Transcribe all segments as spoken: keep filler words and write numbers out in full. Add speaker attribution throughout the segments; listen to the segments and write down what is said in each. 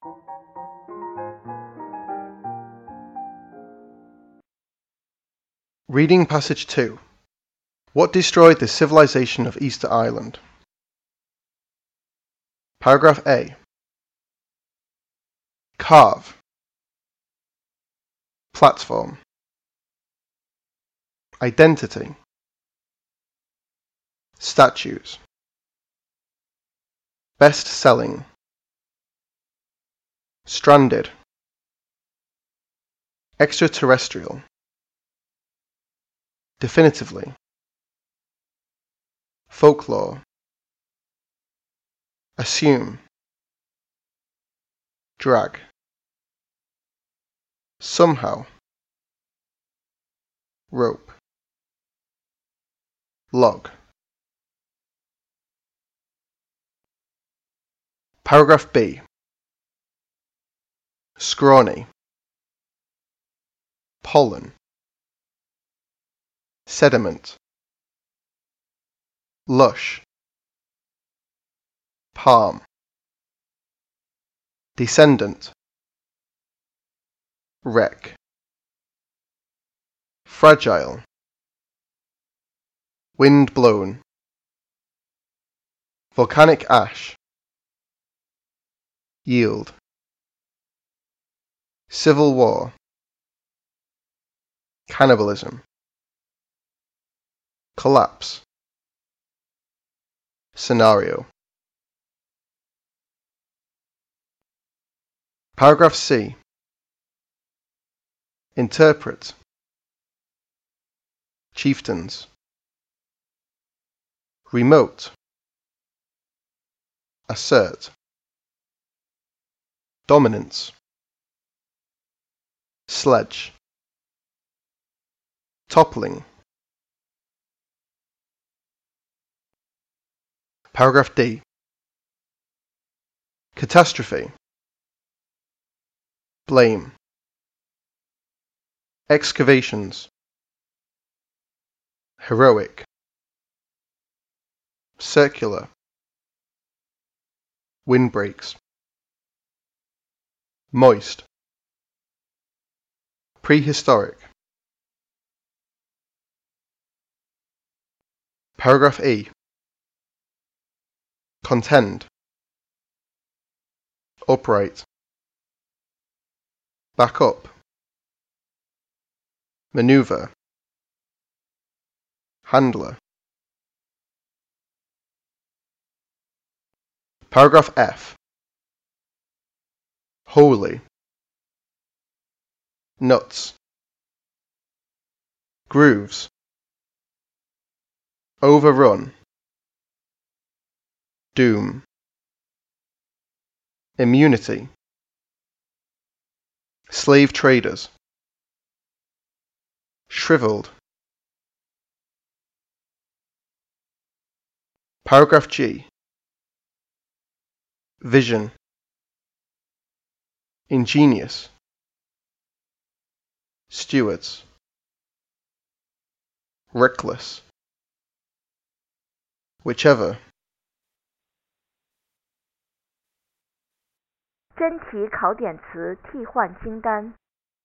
Speaker 1: Reading Passage two. What destroyed the civilization of Easter Island? Paragraph A. Carve. Platform. Identity. Statues. Best-selling. Stranded. Extraterrestrial. Definitively. Folklore. Assume. Drag. Somehow. Rope. Log. Paragraph B. Scrawny. Pollen. Sediment. Lush. Palm. Descendant. Wreck. Fragile. Wind blown. Volcanic ash. Yield. Civil war. Cannibalism. Collapse. Scenario. Paragraph C. Interpret. Chieftains. Remote. Assert. Dominance. Sledge. Toppling. Paragraph D. Catastrophe. Blame. Excavations. Heroic. Circular. Windbreaks. Moist. Prehistoric. Paragraph E. Contend. Upright. Back up. Maneuver. Handler. Paragraph F. Holy. Nuts. Grooves. Overrun. Doom. Immunity. Slave traders. Shriveled. Paragraph G. Vision. Ingenious. Stewards. Reckless. Whichever.
Speaker 2: 真题考点词替换清单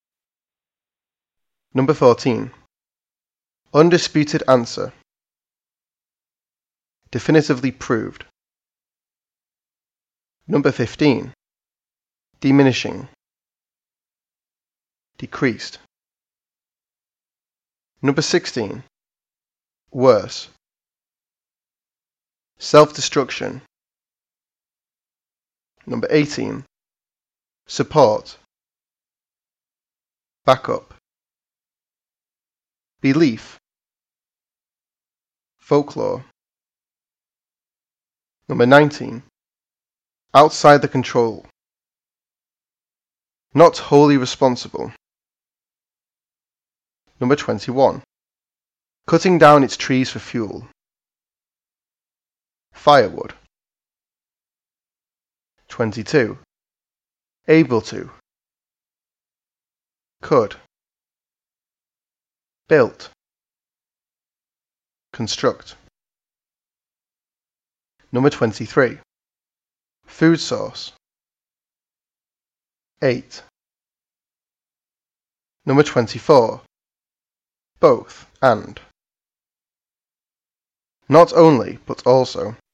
Speaker 1: Number fourteen. Undisputed answer. Definitively proved. Number fifteen. Diminishing. Decreased. Number sixteen. Worse. Self-destruction. Number eighteen. Support. Backup. Belief. Folklore. Number nineteen. Outside the control. Not wholly responsible. Number twenty-one. Cutting down its trees for fuel. Firewood. twenty-two. Able to. Could. Built. Construct. Number twenty-three. Food source. eight. Number twenty-four. Both and. Not only, but also.